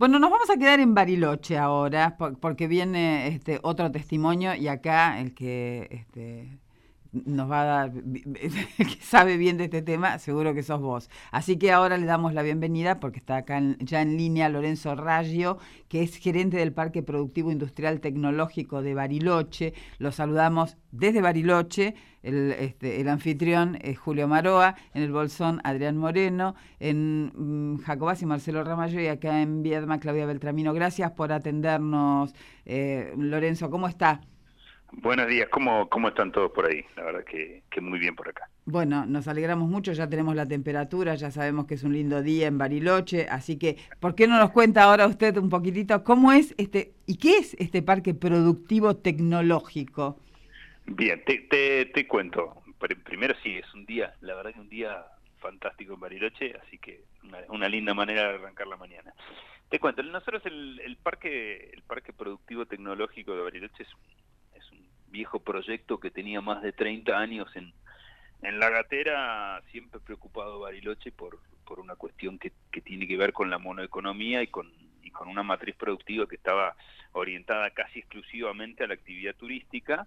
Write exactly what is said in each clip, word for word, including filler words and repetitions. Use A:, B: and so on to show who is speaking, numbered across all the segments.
A: Bueno, nos vamos a quedar en Bariloche ahora, por- porque viene este otro testimonio y acá el que este, nos va a dar, el que sabe bien de este tema, seguro que sos vos. Así que ahora le damos la bienvenida porque está acá en- ya en línea Lorenzo Raggio, que es gerente del Parque Productivo Industrial Tecnológico de Bariloche. Lo saludamos desde Bariloche. El, este, el anfitrión es Julio Maroa, en el Bolsón Adrián Moreno, en mm, Jacobás y Marcelo Ramallo, y acá en Viedma Claudia Beltramino. Gracias por atendernos, eh, Lorenzo, ¿cómo está?
B: Buenos días, ¿cómo, cómo están todos por ahí? La verdad que, que muy bien por acá.
A: Bueno, nos alegramos mucho, ya tenemos la temperatura, ya sabemos que es un lindo día en Bariloche, así que, ¿por qué no nos cuenta ahora usted un poquitito cómo es este y qué es este parque productivo tecnológico?
B: Bien, te, te, te cuento. Pr- Primero sí, es un día, la verdad que un día fantástico en Bariloche, así que una, una linda manera de arrancar la mañana. Te cuento, nosotros el, el parque el parque productivo tecnológico de Bariloche es un, es un viejo proyecto que tenía más de treinta años en, en la gatera, siempre preocupado Bariloche por, por una cuestión que, que tiene que ver con la monoeconomía y con, y con una matriz productiva que estaba orientada casi exclusivamente a la actividad turística,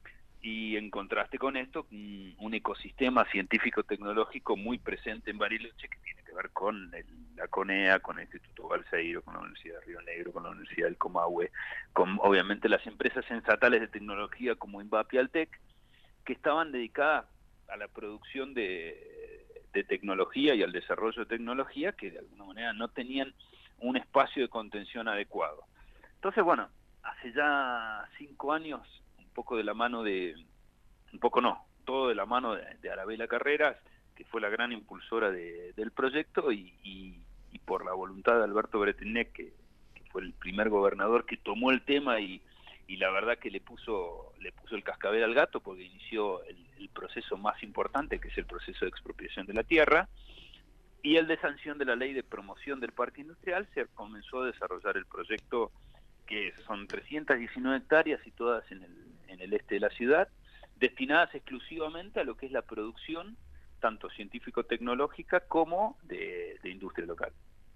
B: y en contraste con esto, un, un ecosistema científico-tecnológico muy presente en Bariloche que tiene que ver con el, la CONEA, con el Instituto Balseiro, con la Universidad de Río Negro, con la Universidad del Comahue, con obviamente las empresas estatales de tecnología como INVAP y Altec, que estaban dedicadas a la producción de, de tecnología y al desarrollo de tecnología que de alguna manera no tenían un espacio de contención adecuado. Entonces, bueno, hace ya cinco años, un poco de la mano de, un poco no, todo de la mano de, de Arabella Carreras, que fue la gran impulsora de, del proyecto, y, y, y por la voluntad de Alberto Bretilnec, que, que fue el primer gobernador que tomó el tema y, y la verdad que le puso le puso el cascabel al gato, porque inició el, el proceso más importante, que es el proceso de expropiación de la tierra, y el de sanción de la ley de promoción del parque industrial. Se comenzó a desarrollar el proyecto, que son trescientas diecinueve hectáreas y todas en el, en el este de la ciudad, destinadas exclusivamente a lo que es la producción, tanto científico-tecnológica como de, de industria local.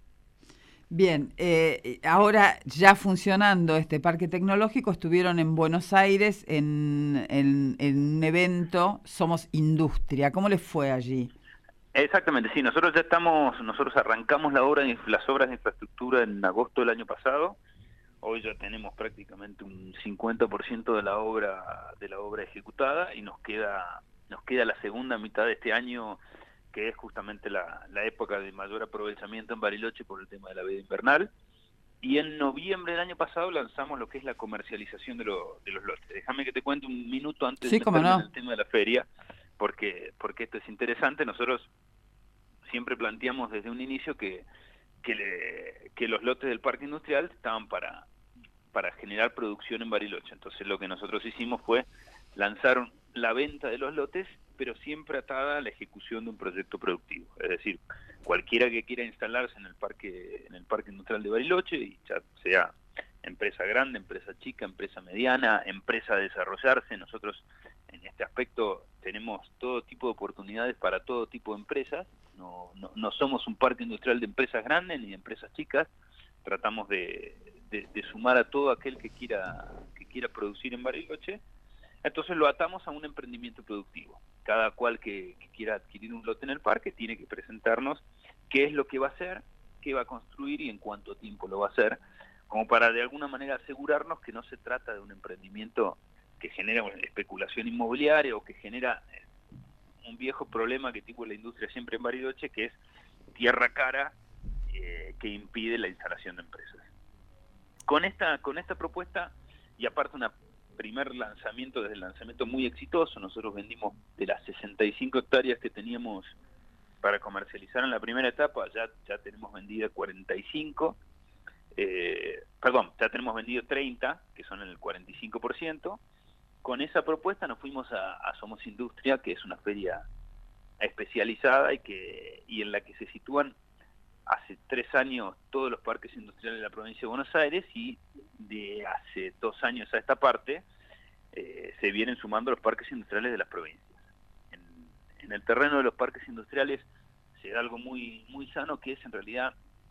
A: Bien, eh, ahora ya funcionando este parque tecnológico, estuvieron en Buenos Aires en, en, en un evento, Somos Industria. ¿Cómo les fue allí?
B: Exactamente, sí, nosotros ya estamos, nosotros arrancamos la obra, las obras de infraestructura en agosto del año pasado. Hoy ya tenemos prácticamente un cincuenta por ciento de la obra de la obra ejecutada, y nos queda nos queda la segunda mitad de este año, que es justamente la, la época de mayor aprovechamiento en Bariloche por el tema de la veda invernal. Y en noviembre del año pasado lanzamos lo que es la comercialización de, lo, de los lotes. Déjame que te cuente un minuto antes de
A: Sí, cómo
B: meterme en
A: no.
B: el tema de la feria, porque porque esto es interesante. Nosotros siempre planteamos desde un inicio que que, le, que los lotes del parque industrial estaban para para generar producción en Bariloche. Entonces lo que nosotros hicimos fue lanzar la venta de los lotes, pero siempre atada a la ejecución de un proyecto productivo. Es decir, cualquiera que quiera instalarse en el parque, en el parque industrial de Bariloche, y ya sea empresa grande, empresa chica, empresa mediana, empresa a desarrollarse, nosotros en este aspecto tenemos todo tipo de oportunidades para todo tipo de empresas. No, no, no somos un parque industrial de empresas grandes ni de empresas chicas. Tratamos de, de, de sumar a todo aquel que quiera que quiera producir en Bariloche. Entonces lo atamos a un emprendimiento productivo. Cada cual que, que quiera adquirir un lote en el parque tiene que presentarnos qué es lo que va a hacer, qué va a construir y en cuánto tiempo lo va a hacer, como para de alguna manera asegurarnos que no se trata de un emprendimiento que genera una especulación inmobiliaria o que genera un viejo problema que tuvo la industria siempre en Bariloche, que es tierra cara, eh, que impide la instalación de empresas. Con esta, con esta propuesta, y aparte una primer lanzamiento, desde el lanzamiento muy exitoso, nosotros vendimos de las sesenta y cinco hectáreas que teníamos para comercializar en la primera etapa, ya, ya tenemos vendidas cuarenta y cinco, eh, perdón, ya tenemos vendido treinta, que son el cuarenta y cinco por ciento. Con esa propuesta nos fuimos a, a Somos Industria, que es una feria especializada y que y en la que se sitúan hace tres años todos los parques industriales de la provincia de Buenos Aires, y de hace dos años a esta parte eh, se vienen sumando los parques industriales de las provincias. En, en el terreno de los parques industriales se da algo muy muy sano, que es en realidad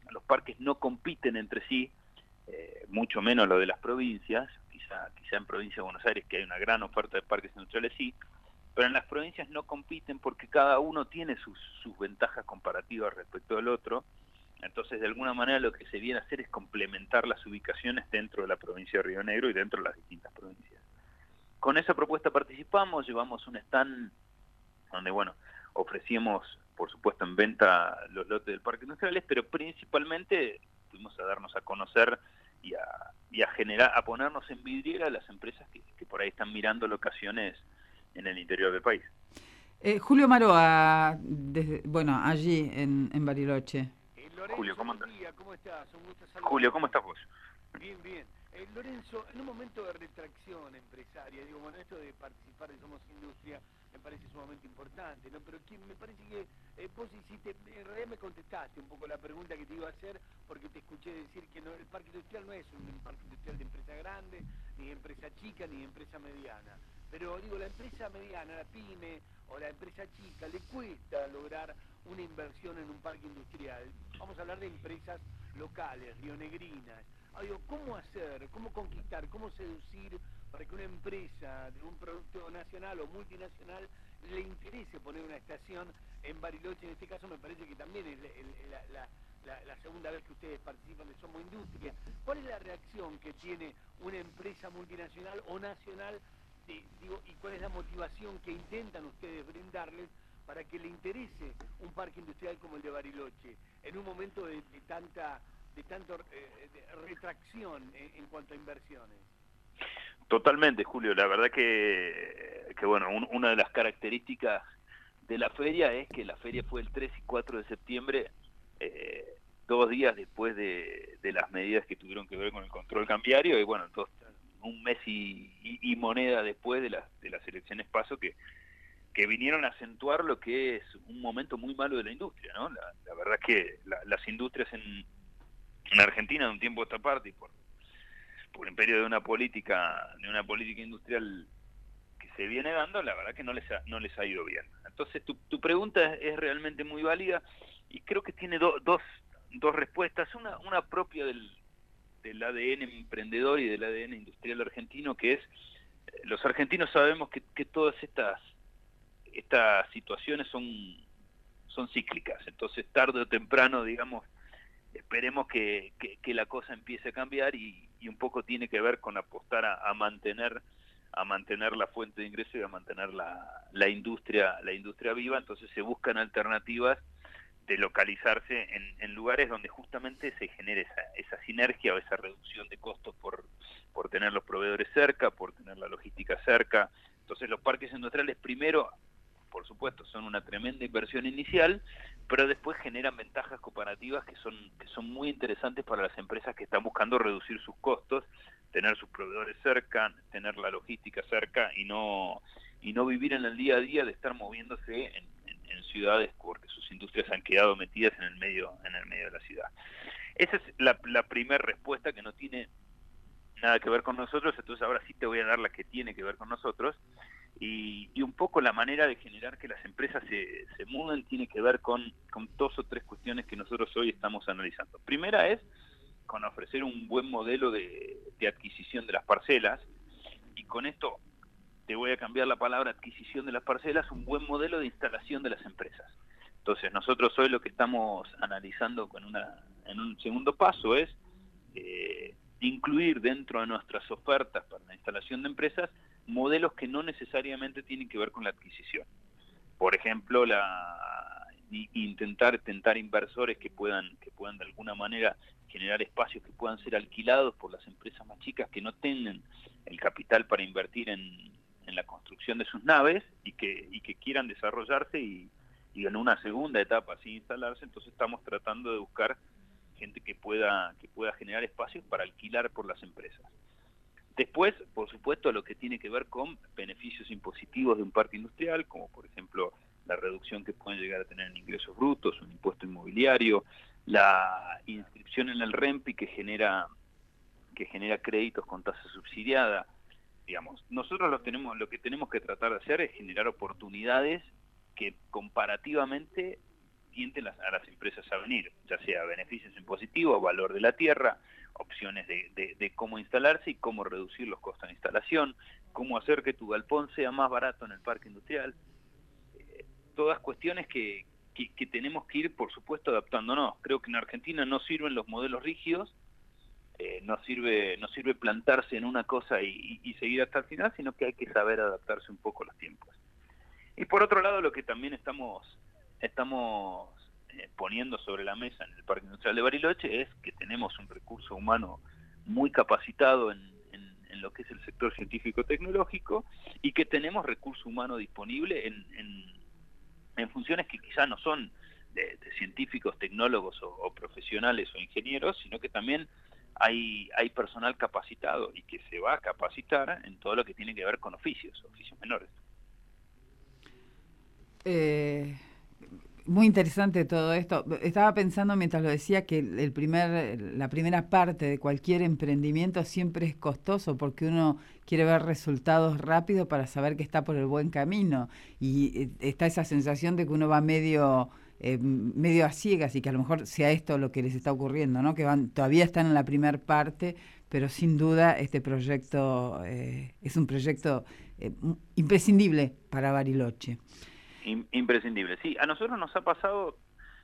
B: los parques no compiten entre sí, eh, mucho menos lo de las provincias, quizá, quizá en provincia de Buenos Aires, que hay una gran oferta de parques industriales, sí, pero en las provincias no compiten porque cada uno tiene sus, sus ventajas comparativas respecto al otro. Entonces, de alguna manera, lo que se viene a hacer es complementar las ubicaciones dentro de la provincia de Río Negro y dentro de las distintas provincias. Con esa propuesta participamos, llevamos un stand donde, bueno, ofrecíamos, por supuesto, en venta los lotes del Parque Industriales, pero principalmente fuimos a darnos a conocer y a, y a generar, a ponernos en vidriera a las empresas que, que por ahí están mirando locaciones en el interior del país.
A: Eh, Julio Maroa, desde, bueno, allí en, en Bariloche.
C: Eh, Lorenzo,
B: Julio, ¿cómo
C: buen
B: andas?
C: día, ¿cómo estás? Un gusto saludarte.
B: Julio, ¿cómo estás vos?
C: Bien, bien. Eh, Lorenzo, en un momento de retracción empresaria, digo, bueno, esto de participar de Somos Industria me parece sumamente importante, ¿no? Pero que me parece que eh, vos hiciste, en realidad me contestaste un poco la pregunta que te iba a hacer, porque te escuché decir que no, el parque industrial no es un parque industrial de empresa grande, ni de empresa chica, ni de empresa mediana. Pero digo, la empresa mediana, la pyme o la empresa chica, le cuesta lograr una inversión en un parque industrial. Vamos a hablar de empresas locales, rionegrinas. Ah, digo, ¿cómo hacer, cómo conquistar, cómo seducir para que una empresa de un producto nacional o multinacional le interese poner una estación en Bariloche? En este caso me parece que también es el, el, la, la, la, la segunda vez que ustedes participan de Somos Industria. ¿Cuál es la reacción que tiene una empresa multinacional o nacional? De, digo, ¿y cuál es la motivación que intentan ustedes brindarles para que le interese un parque industrial como el de Bariloche en un momento de, de tanta de tanto eh, de retracción en, en cuanto a inversiones?
B: Totalmente, Julio. La verdad que, que bueno, un, una de las características de la feria es que la feria fue el tres y cuatro de septiembre, eh, dos días después de, de las medidas que tuvieron que ver con el control cambiario, y bueno, dos, un mes y, y, y moneda después de las, de las elecciones PASO que, que vinieron a acentuar lo que es un momento muy malo de la industria, ¿no? La, la verdad es que la, las industrias en, en Argentina de un tiempo a esta parte, y por por en periodo de una política de una política industrial que se viene dando, la verdad que no les ha, no les ha ido bien. Entonces tu, tu pregunta es, es realmente muy válida y creo que tiene do, dos, dos respuestas, una, una propia del, del A D N emprendedor y del A D N industrial argentino, que es, eh, los argentinos sabemos que, que todas estas, estas situaciones son, son cíclicas, entonces tarde o temprano, digamos, esperemos que, que, que la cosa empiece a cambiar y, y un poco tiene que ver con apostar a, a mantener a mantener la fuente de ingreso y a mantener la, la industria la industria viva. Entonces se buscan alternativas de localizarse en, en lugares donde justamente se genere esa, esa sinergia o esa reducción de costos por, por tener los proveedores cerca, por tener la logística cerca. Entonces los parques industriales primero, por supuesto, son una tremenda inversión inicial, pero después generan ventajas comparativas que son, que son muy interesantes para las empresas que están buscando reducir sus costos, tener sus proveedores cerca, tener la logística cerca y no, y no vivir en el día a día de estar moviéndose en, en, en ciudades porque sus industrias han quedado metidas en el medio, en el medio de la ciudad. Esa es la, la primera respuesta, que no tiene nada que ver con nosotros. Entonces ahora sí te voy a dar la que tiene que ver con nosotros. Y, y un poco la manera de generar que las empresas se, se muden tiene que ver con, con dos o tres cuestiones que nosotros hoy estamos analizando. Primera es con ofrecer un buen modelo de, de adquisición de las parcelas, y con esto te voy a cambiar la palabra adquisición de las parcelas, un buen modelo de instalación de las empresas. Entonces nosotros hoy lo que estamos analizando con una, en un segundo paso es eh, incluir dentro de nuestras ofertas para la instalación de empresas modelos que no necesariamente tienen que ver con la adquisición. Por ejemplo, la intentar tentar inversores que puedan que puedan de alguna manera generar espacios que puedan ser alquilados por las empresas más chicas que no tengan el capital para invertir en, en la construcción de sus naves y que y que quieran desarrollarse y, y en una segunda etapa así instalarse. Entonces estamos tratando de buscar gente que pueda que pueda generar espacios para alquilar por las empresas. Después, por supuesto, lo que tiene que ver con beneficios impositivos de un parque industrial, como por ejemplo la reducción que pueden llegar a tener en ingresos brutos, un impuesto inmobiliario, la inscripción en el REMPI que genera que genera créditos con tasa subsidiada. Digamos, nosotros los tenemos, lo que tenemos que tratar de hacer es generar oportunidades que comparativamente tienten las, a las empresas a venir, ya sea beneficios impositivos, valor de la tierra, opciones de, de, de cómo instalarse y cómo reducir los costos de instalación, cómo hacer que tu galpón sea más barato en el parque industrial. Eh, todas cuestiones que, que, que tenemos que ir, por supuesto, adaptándonos. Creo que en Argentina no sirven los modelos rígidos, eh, no sirve no sirve plantarse en una cosa y, y, y seguir hasta el final, sino que hay que saber adaptarse un poco a los tiempos. Y por otro lado, lo que también estamos, estamos eh, poniendo sobre la mesa en el Parque Industrial de Bariloche es que tenemos un recurso humano muy capacitado en, en, en lo que es el sector científico-tecnológico y que tenemos recurso humano disponible en, en, en funciones que quizá no son de, de científicos, tecnólogos o, o profesionales o ingenieros, sino que también hay, hay personal capacitado y que se va a capacitar en todo lo que tiene que ver con oficios, oficios menores.
A: Eh, muy interesante todo esto. Estaba pensando mientras lo decía que el primer, la primera parte de cualquier emprendimiento siempre es costoso porque uno quiere ver resultados rápidos para saber que está por el buen camino y está esa sensación de que uno va medio eh, medio a ciegas y que a lo mejor sea esto lo que les está ocurriendo, ¿no? Que van todavía están en la primera parte, pero sin duda este proyecto eh, es un proyecto eh, imprescindible para Bariloche.
B: Imprescindible, sí. A nosotros nos ha pasado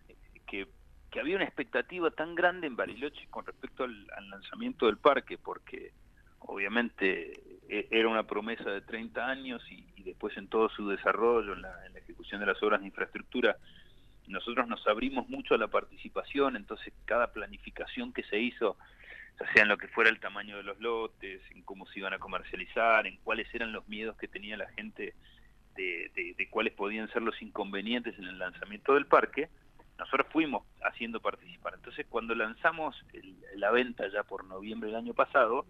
B: que, que había una expectativa tan grande en Bariloche con respecto al, al lanzamiento del parque, porque obviamente era una promesa de treinta años y, y después en todo su desarrollo, en la, en la ejecución de las obras de infraestructura, nosotros nos abrimos mucho a la participación, entonces cada planificación que se hizo, ya sea en lo que fuera el tamaño de los lotes, en cómo se iban a comercializar, en cuáles eran los miedos que tenía la gente De, de, de cuáles podían ser los inconvenientes en el lanzamiento del parque, nosotros fuimos haciendo participar. Entonces, cuando lanzamos el, la venta ya por noviembre del año pasado,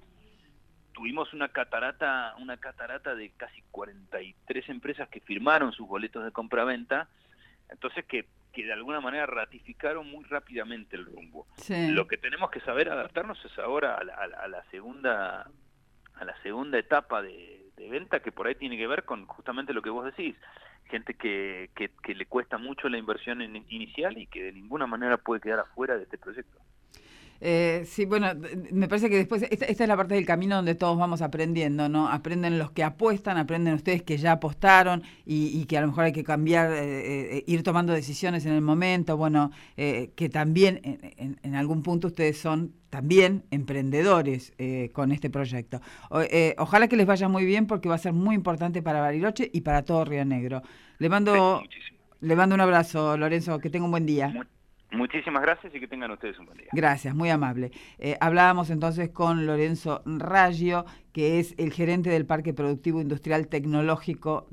B: tuvimos una catarata, una catarata de casi cuarenta y tres empresas que firmaron sus boletos de compraventa, entonces que, que de alguna manera ratificaron muy rápidamente el rumbo.
A: Sí.
B: Lo que tenemos que saber adaptarnos es ahora a la, a la, a la segunda a la segunda etapa de de venta, que por ahí tiene que ver con justamente lo que vos decís, gente que, que, que le cuesta mucho la inversión en, inicial y que de ninguna manera puede quedar afuera de este proyecto.
A: Eh, sí, bueno, me parece que después, esta, esta es la parte del camino donde todos vamos aprendiendo, ¿no? Aprenden los que apuestan, aprenden ustedes que ya apostaron y, y que a lo mejor hay que cambiar, eh, eh, ir tomando decisiones en el momento, bueno, eh, que también en, en, en algún punto ustedes son también emprendedores eh, con este proyecto. O, eh, ojalá que les vaya muy bien porque va a ser muy importante para Bariloche y para todo Río Negro. Le mando,
B: sí,
A: le mando un abrazo, Lorenzo, que tenga un buen día.
B: Muy Muchísimas gracias y que tengan ustedes un buen día.
A: Gracias, muy amable. Eh, hablábamos entonces con Lorenzo Raggio, que es el gerente del Parque Productivo Industrial Tecnológico